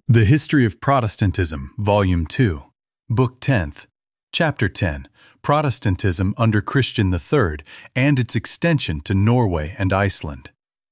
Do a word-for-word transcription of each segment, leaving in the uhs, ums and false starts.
The History of Protestantism, Volume two, Book tenth, Chapter ten, Protestantism under Christian the Third and its extension to Norway and Iceland.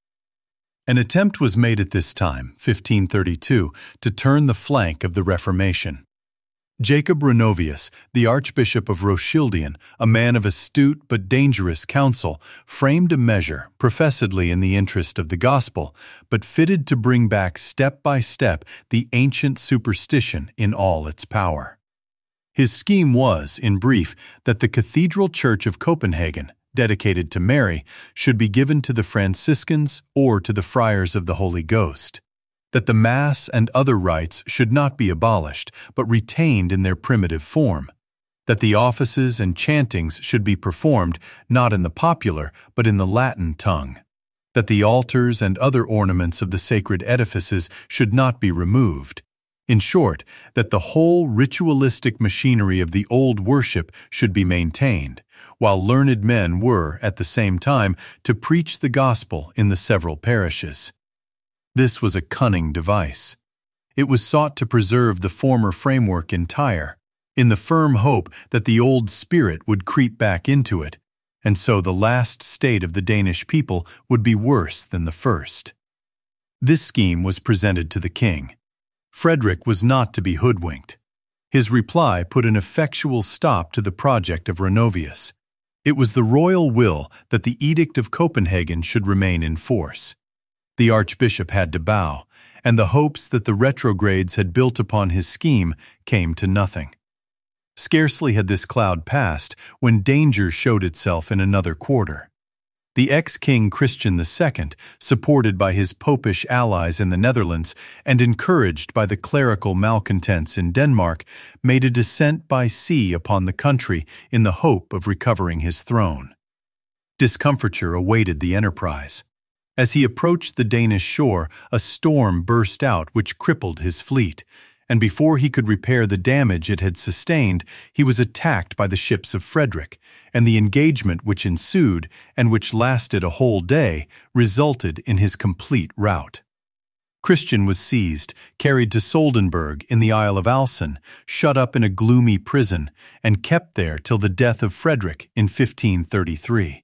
An attempt was made at this time, fifteen thirty-two, to turn the flank of the Reformation. Jacob Renovius, the Archbishop of Roskilde, a man of astute but dangerous counsel, framed a measure professedly in the interest of the gospel, but fitted to bring back step by step the ancient superstition in all its power. His scheme was, in brief, that the Cathedral Church of Copenhagen, dedicated to Mary, should be given to the Franciscans or to the Friars of the Holy Ghost, that the Mass and other rites should not be abolished, but retained in their primitive form, that the offices and chantings should be performed not in the popular, but in the Latin tongue, that the altars and other ornaments of the sacred edifices should not be removed. In short, that the whole ritualistic machinery of the old worship should be maintained, while learned men were, at the same time, to preach the gospel in the several parishes. This was a cunning device. It was sought to preserve the former framework entire, in the firm hope that the old spirit would creep back into it, and so the last state of the Danish people would be worse than the first. This scheme was presented to the king. Frederick was not to be hoodwinked. His reply put an effectual stop to the project of Renovius. It was the royal will that the Edict of Copenhagen should remain in force. The archbishop had to bow, and the hopes that the retrogrades had built upon his scheme came to nothing. Scarcely had this cloud passed when danger showed itself in another quarter. The ex-king Christian the Second, supported by his popish allies in the Netherlands and encouraged by the clerical malcontents in Denmark, made a descent by sea upon the country in the hope of recovering his throne. Discomfiture awaited the enterprise. As he approached the Danish shore, a storm burst out which crippled his fleet, and before he could repair the damage it had sustained, he was attacked by the ships of Frederick, and the engagement which ensued, and which lasted a whole day, resulted in his complete rout. Christian was seized, carried to Soldenberg in the Isle of Alsen, shut up in a gloomy prison, and kept there till the death of Frederick in fifteen thirty-three.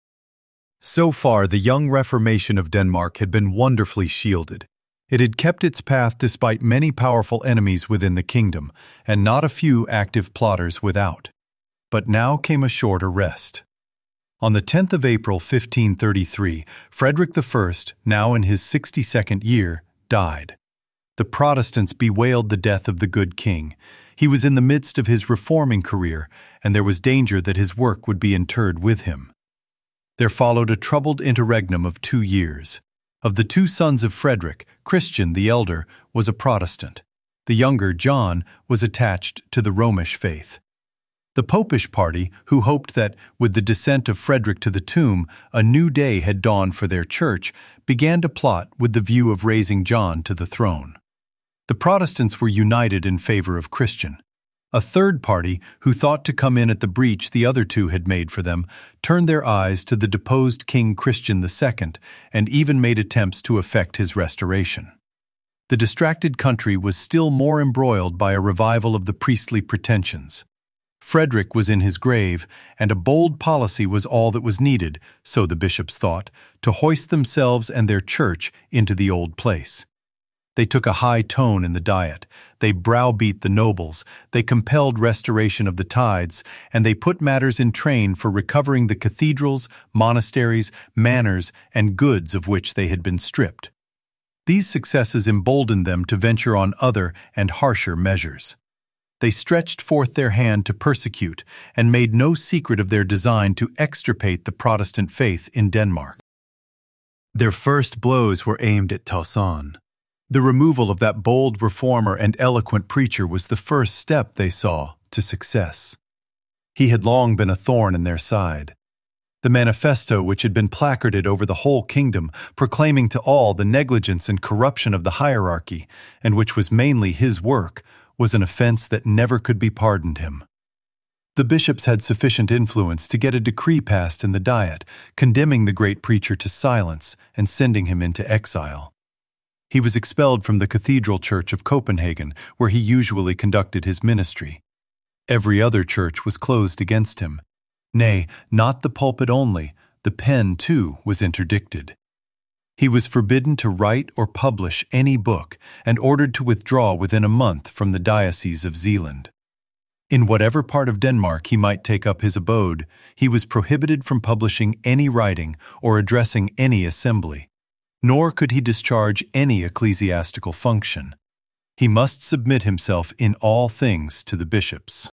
So far, the young Reformation of Denmark had been wonderfully shielded. It had kept its path despite many powerful enemies within the kingdom, and not a few active plotters without. But now came a shorter rest. On the tenth of April, fifteen thirty-three, Frederick the First, now in his sixty-second year, died. The Protestants bewailed the death of the good king. He was in the midst of his reforming career, and there was danger that his work would be interred with him. There followed a troubled interregnum of two years. Of the two sons of Frederick, Christian the elder was a Protestant. The younger, John, was attached to the Romish faith. The Popish party, who hoped that, with the descent of Frederick to the tomb, a new day had dawned for their church, began to plot with the view of raising John to the throne. The Protestants were united in favor of Christian. A third party, who thought to come in at the breach the other two had made for them, turned their eyes to the deposed King Christian the Second and even made attempts to effect his restoration. The distracted country was still more embroiled by a revival of the priestly pretensions. Frederick was in his grave, and a bold policy was all that was needed, so the bishops thought, to hoist themselves and their church into the old place. They took a high tone in the Diet, they browbeat the nobles, they compelled restoration of the tithes, and they put matters in train for recovering the cathedrals, monasteries, manors, and goods of which they had been stripped. These successes emboldened them to venture on other and harsher measures. They stretched forth their hand to persecute, and made no secret of their design to extirpate the Protestant faith in Denmark. Their first blows were aimed at Tauson. The removal of that bold reformer and eloquent preacher was the first step, they saw, to success. He had long been a thorn in their side. The manifesto, which had been placarded over the whole kingdom, proclaiming to all the negligence and corruption of the hierarchy, and which was mainly his work, was an offense that never could be pardoned him. The bishops had sufficient influence to get a decree passed in the Diet, condemning the great preacher to silence and sending him into exile. He was expelled from the Cathedral Church of Copenhagen, where he usually conducted his ministry. Every other church was closed against him. Nay, not the pulpit only, the pen, too, was interdicted. He was forbidden to write or publish any book and ordered to withdraw within a month from the Diocese of Zealand. In whatever part of Denmark he might take up his abode, he was prohibited from publishing any writing or addressing any assembly, nor could he discharge any ecclesiastical function. He must submit himself in all things to the bishops.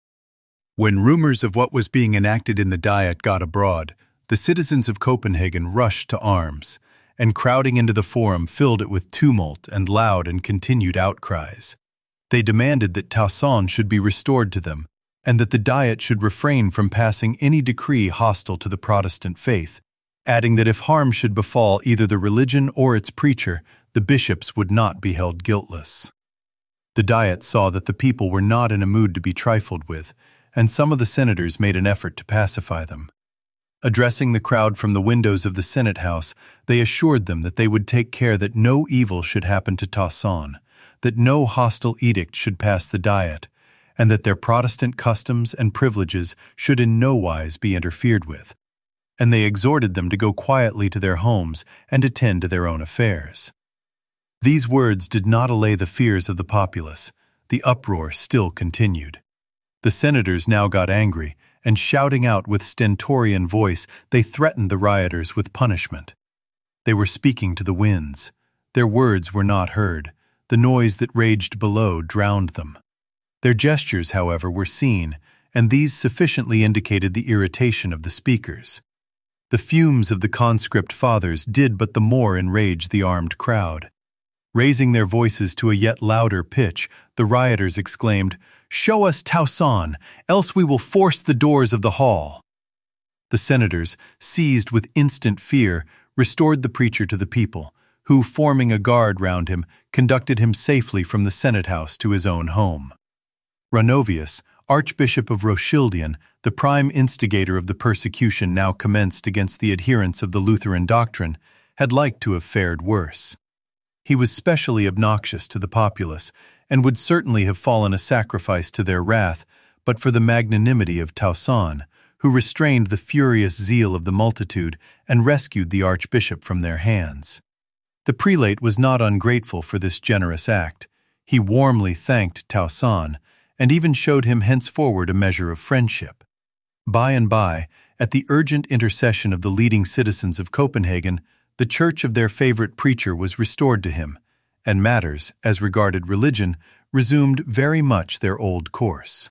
When rumors of what was being enacted in the Diet got abroad, the citizens of Copenhagen rushed to arms, and crowding into the forum filled it with tumult and loud and continued outcries. They demanded that Tauson should be restored to them, and that the Diet should refrain from passing any decree hostile to the Protestant faith, adding that if harm should befall either the religion or its preacher, the bishops would not be held guiltless. The Diet saw that the people were not in a mood to be trifled with, and some of the senators made an effort to pacify them. Addressing the crowd from the windows of the Senate House, they assured them that they would take care that no evil should happen to Tauson, that no hostile edict should pass the Diet, and that their Protestant customs and privileges should in no wise be interfered with. And they exhorted them to go quietly to their homes and attend to their own affairs. These words did not allay the fears of the populace. The uproar still continued. The senators now got angry, and shouting out with stentorian voice, they threatened the rioters with punishment. They were speaking to the winds. Their words were not heard. The noise that raged below drowned them. Their gestures, however, were seen, and these sufficiently indicated the irritation of the speakers. The fumes of the conscript fathers did but the more enrage the armed crowd. Raising their voices to a yet louder pitch, the rioters exclaimed, "Show us Tauson, else we will force the doors of the hall." The senators, seized with instant fear, restored the preacher to the people, who, forming a guard round him, conducted him safely from the Senate House to his own home. Renovius, Archbishop of Rochildien, the prime instigator of the persecution now commenced against the adherents of the Lutheran doctrine, had liked to have fared worse. He was specially obnoxious to the populace, and would certainly have fallen a sacrifice to their wrath, but for the magnanimity of Tauson, who restrained the furious zeal of the multitude and rescued the archbishop from their hands. The prelate was not ungrateful for this generous act. He warmly thanked Tauson, and even showed him henceforward a measure of friendship. By and by, at the urgent intercession of the leading citizens of Copenhagen, the church of their favorite preacher was restored to him, and matters, as regarded religion, resumed very much their old course.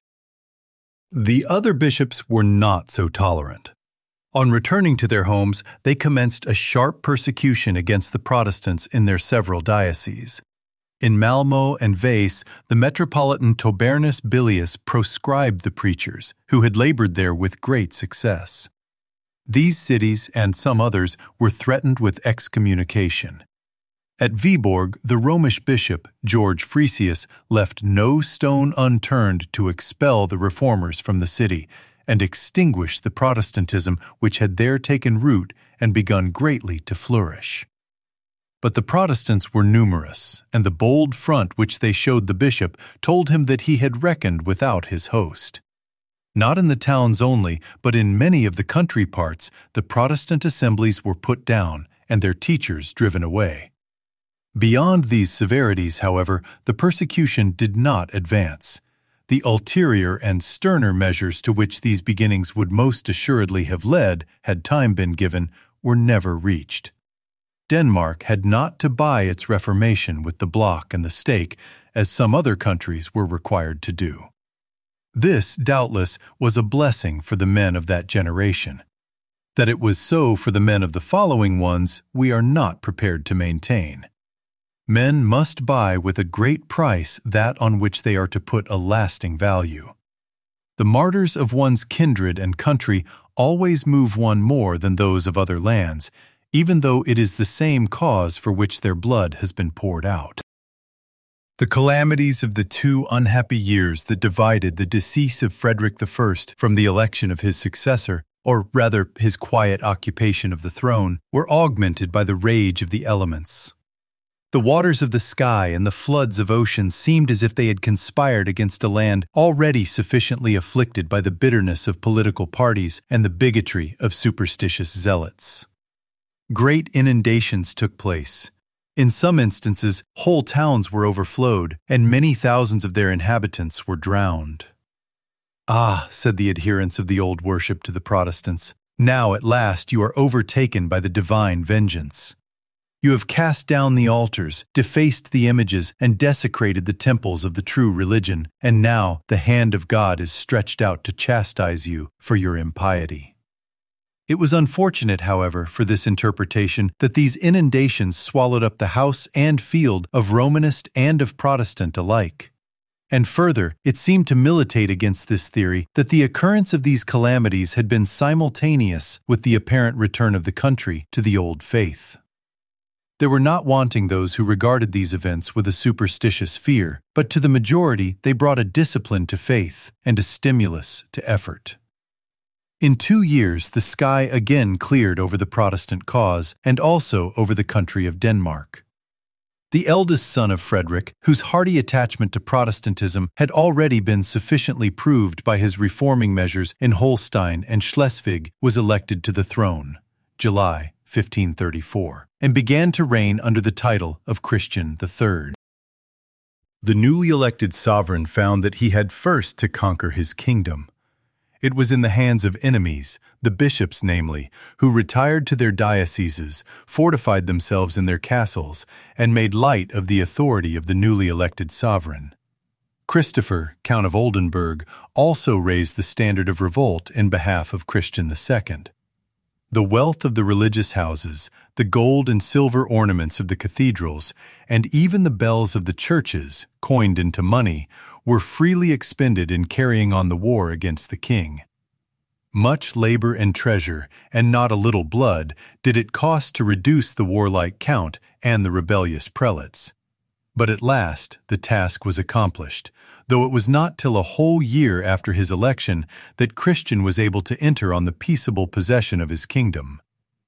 The other bishops were not so tolerant. On returning to their homes, they commenced a sharp persecution against the Protestants in their several dioceses. In Malmö and Vase, the Metropolitan Tobernus Bilius proscribed the preachers, who had labored there with great success. These cities, and some others, were threatened with excommunication. At Viborg, the Romish bishop, George Frisius, left no stone unturned to expel the reformers from the city and extinguish the Protestantism which had there taken root and begun greatly to flourish. But the Protestants were numerous, and the bold front which they showed the bishop told him that he had reckoned without his host. Not in the towns only, but in many of the country parts, the Protestant assemblies were put down and their teachers driven away. Beyond these severities, however, the persecution did not advance. The ulterior and sterner measures to which these beginnings would most assuredly have led, had time been given, were never reached. Denmark had not to buy its reformation with the block and the stake, as some other countries were required to do. This, doubtless, was a blessing for the men of that generation. That it was so for the men of the following ones, we are not prepared to maintain. Men must buy with a great price that on which they are to put a lasting value. The martyrs of one's kindred and country always move one more than those of other lands, even though it is the same cause for which their blood has been poured out. The calamities of the two unhappy years that divided the decease of Frederick the First from the election of his successor, or rather his quiet occupation of the throne, were augmented by the rage of the elements. The waters of the sky and the floods of ocean seemed as if they had conspired against a land already sufficiently afflicted by the bitterness of political parties and the bigotry of superstitious zealots. Great inundations took place. In some instances, whole towns were overflowed, and many thousands of their inhabitants were drowned. "Ah," said the adherents of the old worship to the Protestants, "now at last you are overtaken by the divine vengeance. You have cast down the altars, defaced the images, and desecrated the temples of the true religion, and now the hand of God is stretched out to chastise you for your impiety." It was unfortunate, however, for this interpretation that these inundations swallowed up the house and field of Romanist and of Protestant alike. And further, it seemed to militate against this theory that the occurrence of these calamities had been simultaneous with the apparent return of the country to the old faith. There were not wanting those who regarded these events with a superstitious fear, but to the majority they brought a discipline to faith and a stimulus to effort. In two years, the sky again cleared over the Protestant cause and also over the country of Denmark. The eldest son of Frederick, whose hearty attachment to Protestantism had already been sufficiently proved by his reforming measures in Holstein and Schleswig, was elected to the throne, July fifteen thirty-four, and began to reign under the title of Christian the Third. The newly elected sovereign found that he had first to conquer his kingdom. It was in the hands of enemies, the bishops namely, who retired to their dioceses, fortified themselves in their castles, and made light of the authority of the newly elected sovereign. Christopher, Count of Oldenburg, also raised the standard of revolt in behalf of Christian the Second. The wealth of the religious houses, the gold and silver ornaments of the cathedrals, and even the bells of the churches, coined into money, were freely expended in carrying on the war against the king. Much labor and treasure, and not a little blood, did it cost to reduce the warlike count and the rebellious prelates. But at last the task was accomplished, though it was not till a whole year after his election that Christian was able to enter on the peaceable possession of his kingdom.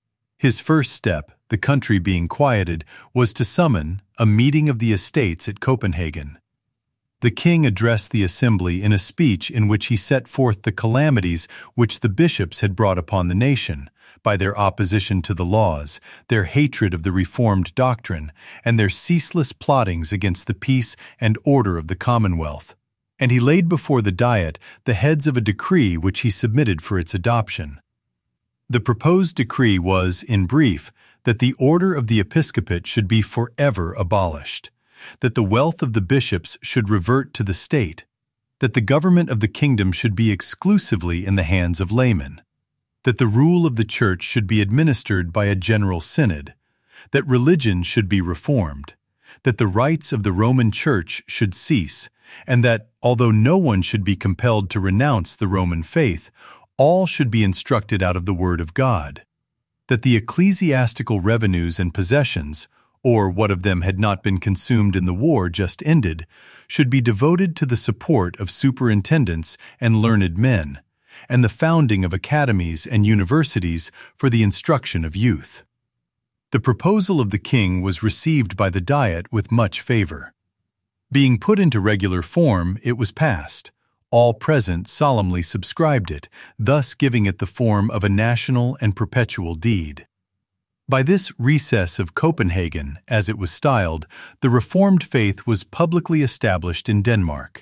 His first step, the country being quieted, was to summon a meeting of the estates at Copenhagen. The king addressed the assembly in a speech in which he set forth the calamities which the bishops had brought upon the nation, by their opposition to the laws, their hatred of the Reformed doctrine, and their ceaseless plottings against the peace and order of the Commonwealth. And he laid before the Diet the heads of a decree which he submitted for its adoption. The proposed decree was, in brief, that the order of the episcopate should be forever abolished, that the wealth of the bishops should revert to the state, that the government of the kingdom should be exclusively in the hands of laymen, that the rule of the Church should be administered by a general synod, that religion should be reformed, that the rites of the Roman Church should cease, and that, although no one should be compelled to renounce the Roman faith, all should be instructed out of the Word of God, that the ecclesiastical revenues and possessions, or what of them had not been consumed in the war just ended, should be devoted to the support of superintendents and learned men, and the founding of academies and universities for the instruction of youth. The proposal of the king was received by the Diet with much favor. Being put into regular form, it was passed. All present solemnly subscribed it, thus giving it the form of a national and perpetual deed. By this recess of Copenhagen, as it was styled, the Reformed faith was publicly established in Denmark.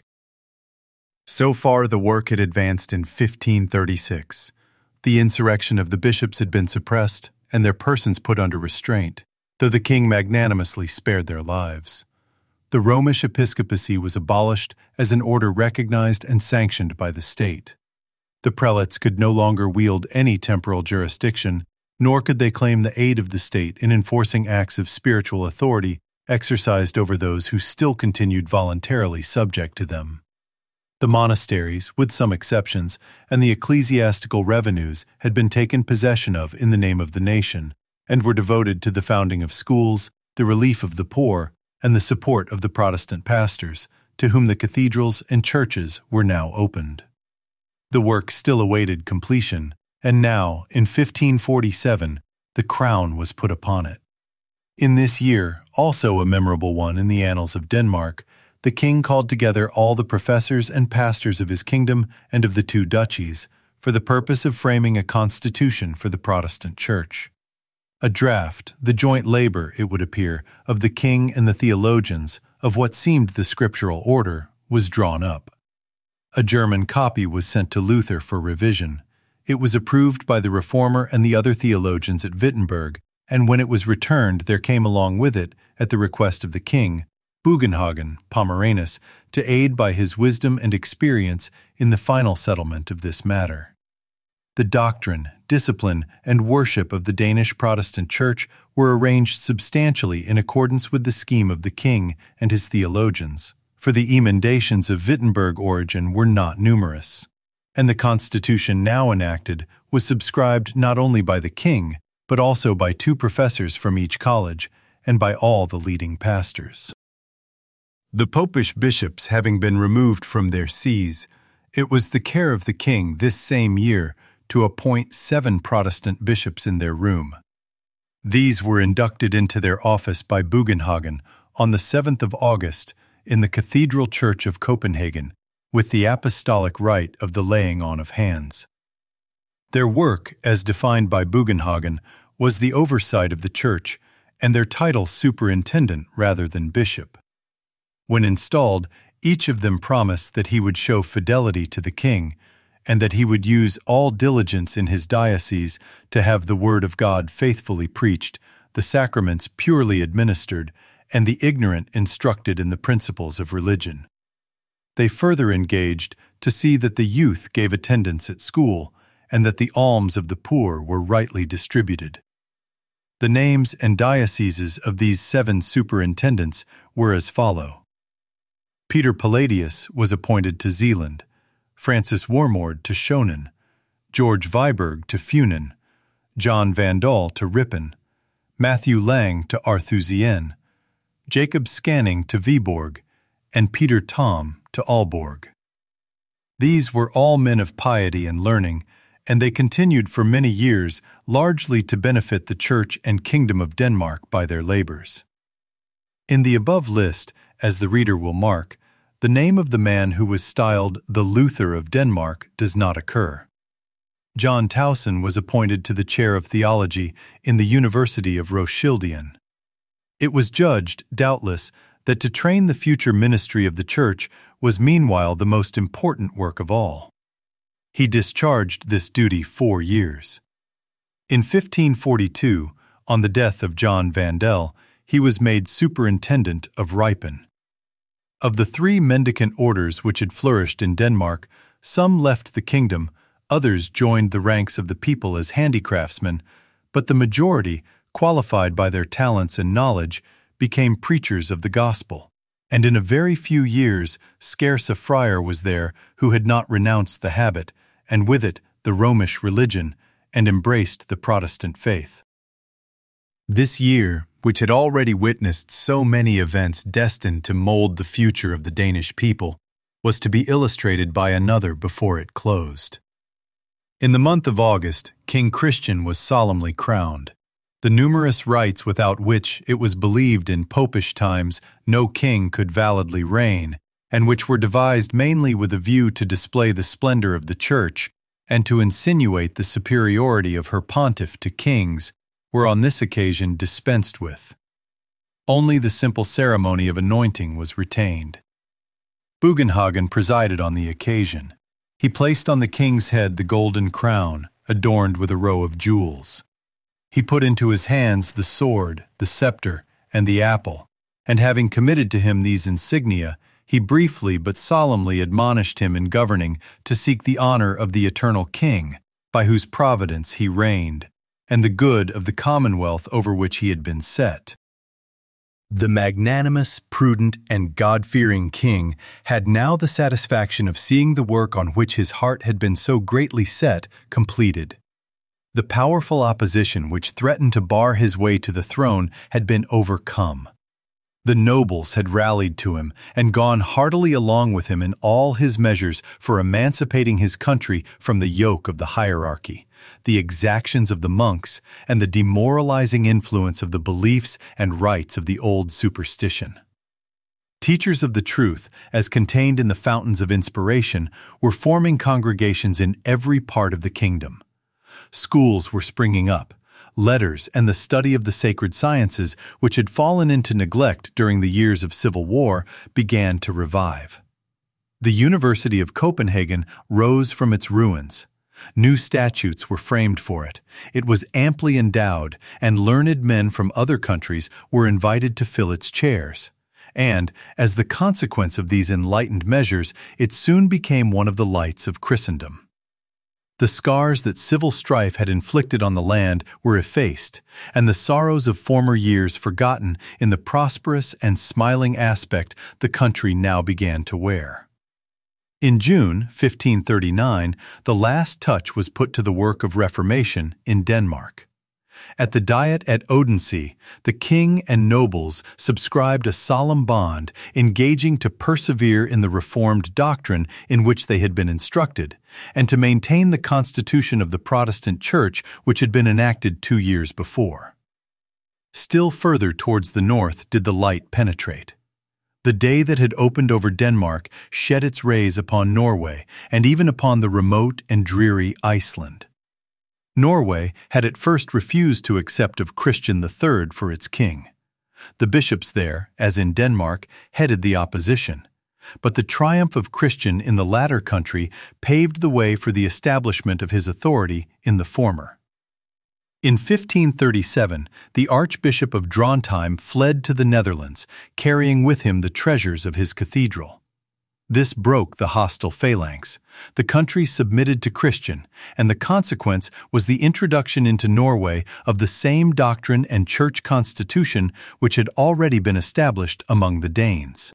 So far the work had advanced in fifteen thirty-six. The insurrection of the bishops had been suppressed, and their persons put under restraint, though the king magnanimously spared their lives. The Romish episcopacy was abolished as an order recognized and sanctioned by the state. The prelates could no longer wield any temporal jurisdiction, nor could they claim the aid of the state in enforcing acts of spiritual authority exercised over those who still continued voluntarily subject to them. The monasteries, with some exceptions, and the ecclesiastical revenues had been taken possession of in the name of the nation, and were devoted to the founding of schools, the relief of the poor, and the support of the Protestant pastors, to whom the cathedrals and churches were now opened. The work still awaited completion, and now, in fifteen forty-seven, the crown was put upon it. In this year, also a memorable one in the annals of Denmark, the king called together all the professors and pastors of his kingdom and of the two duchies for the purpose of framing a constitution for the Protestant Church. A draft, the joint labor, it would appear, of the king and the theologians of what seemed the scriptural order, was drawn up. A German copy was sent to Luther for revision. It was approved by the Reformer and the other theologians at Wittenberg, and when it was returned there came along with it, at the request of the king, Bugenhagen, Pomeranus, to aid by his wisdom and experience in the final settlement of this matter. The doctrine, discipline, and worship of the Danish Protestant Church were arranged substantially in accordance with the scheme of the king and his theologians, for the emendations of Wittenberg origin were not numerous, and the constitution now enacted was subscribed not only by the king, but also by two professors from each college and by all the leading pastors. The popish bishops having been removed from their sees, it was the care of the king this same year to appoint seven Protestant bishops in their room. These were inducted into their office by Bugenhagen on the seventh of August in the Cathedral Church of Copenhagen, with the apostolic rite of the laying on of hands. Their work, as defined by Bugenhagen, was the oversight of the church, and their title superintendent rather than bishop. When installed, each of them promised that he would show fidelity to the king, and that he would use all diligence in his diocese to have the word of God faithfully preached, the sacraments purely administered, and the ignorant instructed in the principles of religion. They further engaged to see that the youth gave attendance at school, and that the alms of the poor were rightly distributed. The names and dioceses of these seven superintendents were as follow. Peter Palladius was appointed to Zealand, Francis Warmord to Schonen, George Viberg to Funen, John Vandal to Rippen, Matthew Lang to Arthusienne, Jacob Scanning to Viborg, and Peter Thom to Aalborg. These were all men of piety and learning, and they continued for many years largely to benefit the Church and Kingdom of Denmark by their labors. In the above list, as the reader will mark, the name of the man who was styled the Luther of Denmark does not occur. John Towson was appointed to the chair of theology in the University of Roskilde. It was judged, doubtless, that to train the future ministry of the Church was meanwhile the most important work of all. He discharged this duty four years. In fifteen forty-two, on the death of John Vandal, he was made superintendent of Ripen. Of the three mendicant orders which had flourished in Denmark, some left the kingdom, others joined the ranks of the people as handicraftsmen, but the majority, qualified by their talents and knowledge, became preachers of the gospel, and in a very few years scarce a friar was there who had not renounced the habit, and with it the Romish religion, and embraced the Protestant faith. This year, which had already witnessed so many events destined to mold the future of the Danish people, was to be illustrated by another before it closed. In the month of August, King Christian was solemnly crowned. The numerous rites without which it was believed in popish times no king could validly reign, and which were devised mainly with a view to display the splendor of the Church and to insinuate the superiority of her pontiff to kings, were on this occasion dispensed with. Only the simple ceremony of anointing was retained. Bugenhagen presided on the occasion. He placed on the king's head the golden crown, adorned with a row of jewels. He put into his hands the sword, the scepter, and the apple, and having committed to him these insignia, he briefly but solemnly admonished him in governing to seek the honor of the eternal King, by whose providence he reigned, and the good of the commonwealth over which he had been set. The magnanimous, prudent, and God-fearing king had now the satisfaction of seeing the work on which his heart had been so greatly set completed. The powerful opposition which threatened to bar his way to the throne had been overcome. The nobles had rallied to him and gone heartily along with him in all his measures for emancipating his country from the yoke of the hierarchy, the exactions of the monks, and the demoralizing influence of the beliefs and rites of the old superstition. Teachers of the truth, as contained in the fountains of inspiration, were forming congregations in every part of the kingdom. Schools were springing up. Letters and the study of the sacred sciences, which had fallen into neglect during the years of civil war, began to revive. The University of Copenhagen rose from its ruins. New statutes were framed for it. It was amply endowed, and learned men from other countries were invited to fill its chairs. And, as the consequence of these enlightened measures, it soon became one of the lights of Christendom. The scars that civil strife had inflicted on the land were effaced, and the sorrows of former years forgotten in the prosperous and smiling aspect the country now began to wear. In June fifteen thirty-nine, the last touch was put to the work of reformation in Denmark. At the Diet at Odense, the king and nobles subscribed a solemn bond, engaging to persevere in the reformed doctrine in which they had been instructed, and to maintain the constitution of the Protestant Church which had been enacted two years before. Still further towards the north did the light penetrate. The day that had opened over Denmark shed its rays upon Norway and even upon the remote and dreary Iceland. Norway had at first refused to accept of Christian the Third for its king. The bishops there, as in Denmark, headed the opposition. But the triumph of Christian in the latter country paved the way for the establishment of his authority in the former. In fifteen thirty-seven, the Archbishop of Drontheim fled to the Netherlands, carrying with him the treasures of his cathedral. This broke the hostile phalanx. The country submitted to Christian, and the consequence was the introduction into Norway of the same doctrine and church constitution which had already been established among the Danes.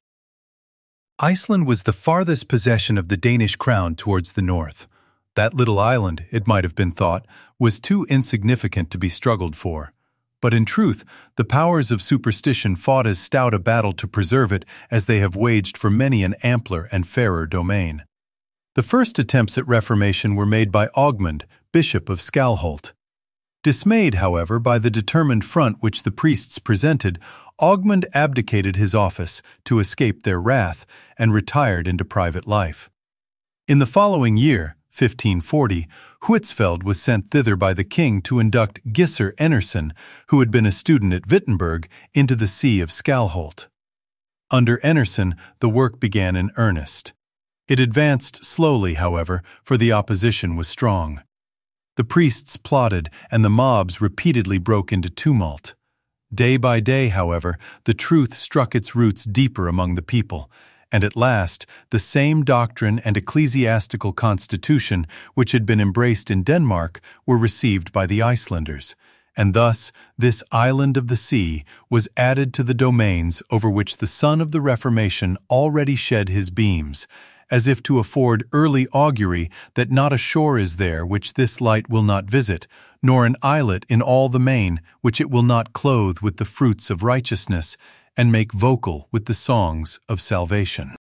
Iceland was the farthest possession of the Danish crown towards the north. That little island, it might have been thought, was too insignificant to be struggled for. But in truth, the powers of superstition fought as stout a battle to preserve it as they have waged for many an ampler and fairer domain. The first attempts at reformation were made by Augmund, Bishop of Skalholt. Dismayed, however, by the determined front which the priests presented, Augmund abdicated his office to escape their wrath and retired into private life. In the following year, fifteen forty, Huitfeldt was sent thither by the king to induct Gisser Enersson, who had been a student at Wittenberg, into the see of Skalholt. Under Enersson, the work began in earnest. It advanced slowly, however, for the opposition was strong. The priests plotted, and the mobs repeatedly broke into tumult. Day by day, however, the truth struck its roots deeper among the people, and at last the same doctrine and ecclesiastical constitution which had been embraced in Denmark were received by the Icelanders, and thus this island of the sea was added to the domains over which the sun of the Reformation already shed his beams, as if to afford early augury that not a shore is there which this light will not visit, nor an islet in all the main which it will not clothe with the fruits of righteousness, and make vocal with the songs of salvation.